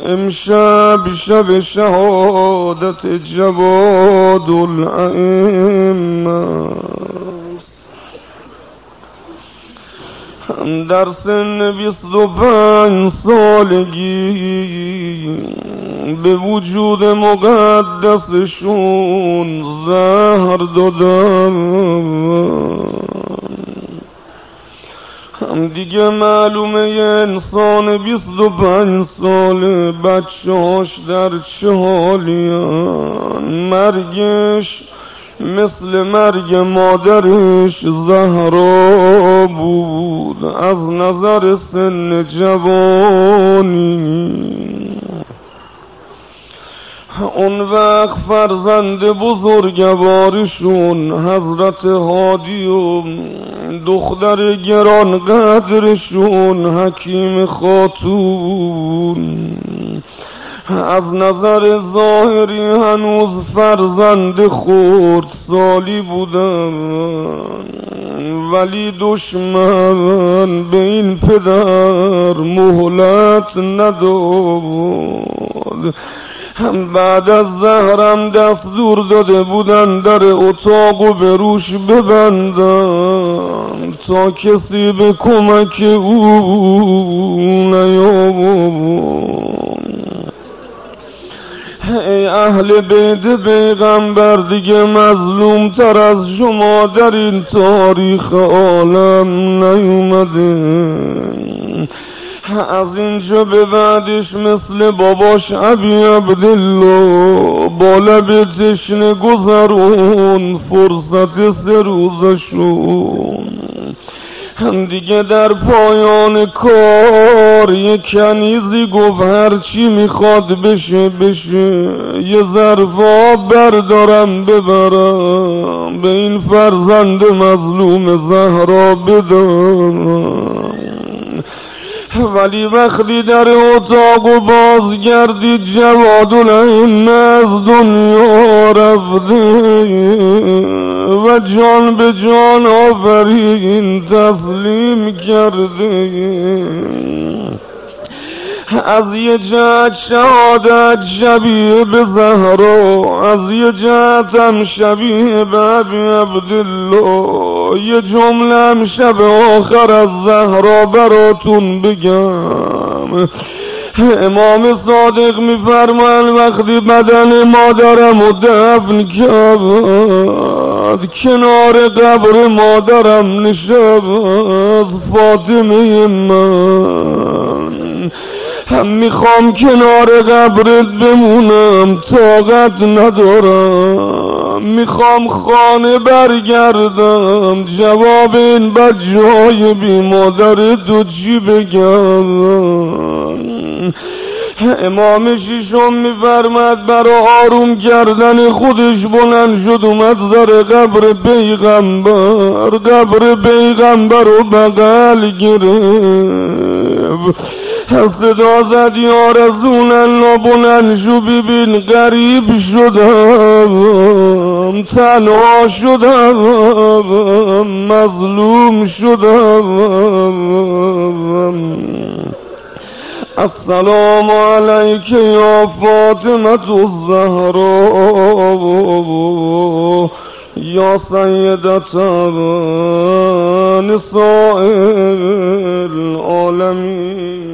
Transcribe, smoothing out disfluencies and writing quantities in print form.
امشب شب شهادت جواد الائمه در سن 25 سالگی به وجود مقدسشون زهر دادن. دیگه معلومه یه انسان 25 ساله بچه‌هاش در چه حالیان. مرگش مثل مرگ مادرش زهرا بود از نظر سن جوانی. اون وقت فرزند بزرگوارشون حضرت هادی و دختر گران قدرشون حکیم خاتون از نظر ظاهری هنوز فرزند خرد سالی بودن، ولی دشمن به این پدر مهلت نداد. بعد از زهرم دستور داده بودن در اتاقو به روش ببندن تا کسی به کمک او نیامد. ای اهل بیت پیغمبر، دیگه مظلوم تر از شما در این تاریخ عالم نیومده. از اینجا به بعدش مثل باباش ابی عبدالله با لب تشنه گذرون فرصت 3 روزشون. دیگه در پایان کار یه کنیزی گفت هرچی میخواد بشه یه ظرف آب بردارم ببرم به این فرزند مظلوم زهرا بدم. ولی وقتی در اتاق باز گردید جواد الائمه از دنیا رفته و جان به جان آفرین تسلیم کرده. از یه جهت شهادت شبیه به زهرا، از یه جهت هم شبیه به ابی عبدالله. یه جمله هم شب آخر از زهرا براتون بگم. امام صادق میفرمان وقتی بدن مادرم رو دفن کرد کنار قبر مادرم نشست فاطمه من، هم میخوام کنار قبرت بمونم طاقت ندارم، میخوام خانه برگردم جواب این بچه‌های بی مادرتو چی بگم. امام ششم میفرماد برای آروم کردن خودش بلند شد اومد در قبر پیغمبر، قبر پیغمبر رو بغل گرفت، صدا زد یا رسول الله بلند شو ببین غریب شدم، تنها شدم، مظلوم شدم. السلام علیک یا فاطمة الزهراء یا سیدة نساء العالمین.